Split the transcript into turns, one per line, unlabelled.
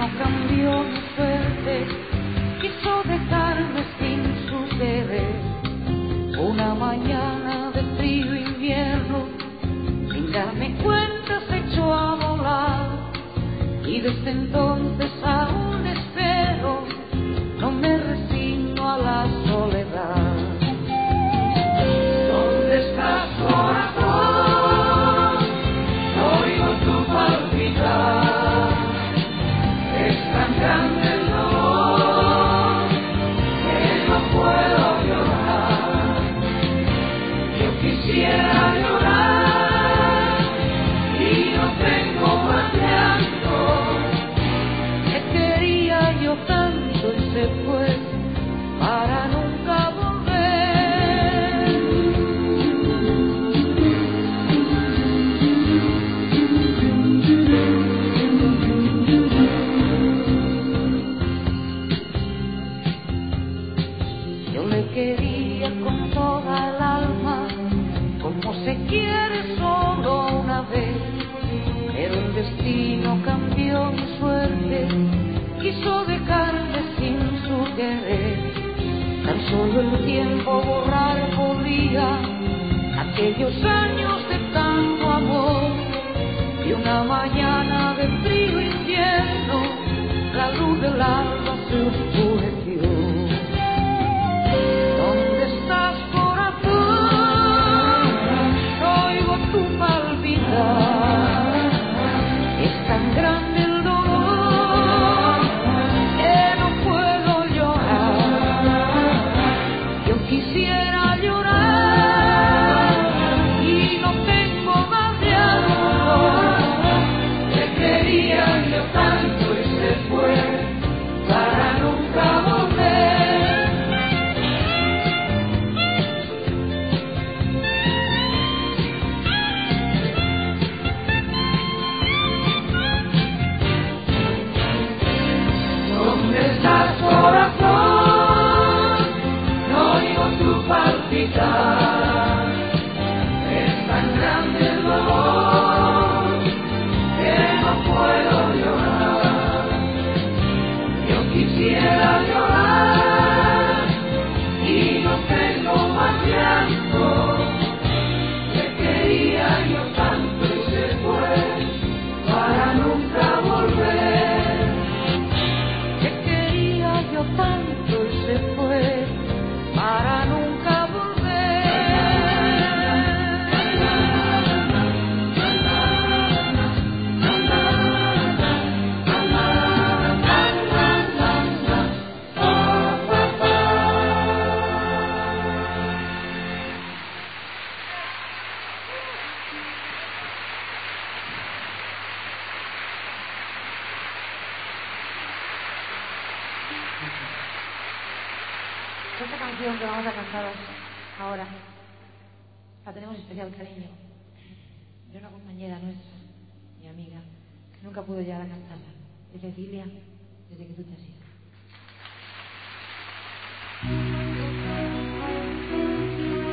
cambió mi suerte, quiso dejarme sin su querer. Una mañana de frío invierno, sin darme cuenta se echó a volar, y desde entonces aún espero, no me resigno a la soledad. ¿Dónde estás, corazón? No oigo tu palpitar. Es tan grande el dolor que no puedo llorar. Yo quisiera llorar y no tengo más llanto. Que quería yo tanto y se fue para nunca volver. Yo le quería con toda el alma, como se quiere solo una vez, pero el destino cambió mi suerte, quiso dejarme sin su querer. Tan solo el tiempo borrar podía aquellos años de tanto amor, y una mañana de frío invierno la luz del alba se oscureció. ¿Dónde estás, corazón? No oigo tu palpitar. Es tan grande el dolor que no puedo llorar. Yo quisiera llorar y no tengo más llanto. Te quería yo tanto y se fue para nunca volver. ¿Dónde estás, corazón? No oigo tu palpitar. Es tan grande el dolor que no puedo llorar. Yo quisiera llorar y no tengo más llanto. Te quería yo tanto y se fue para nunca volver. Te quería yo tanto y se fue para nunca volver.
Esta canción que vamos a cantaros ahora la tenemos especial cariño de una compañera nuestra, mi amiga, que nunca pudo llegar a cantarla, de Cecilia, desde que tú te has ido.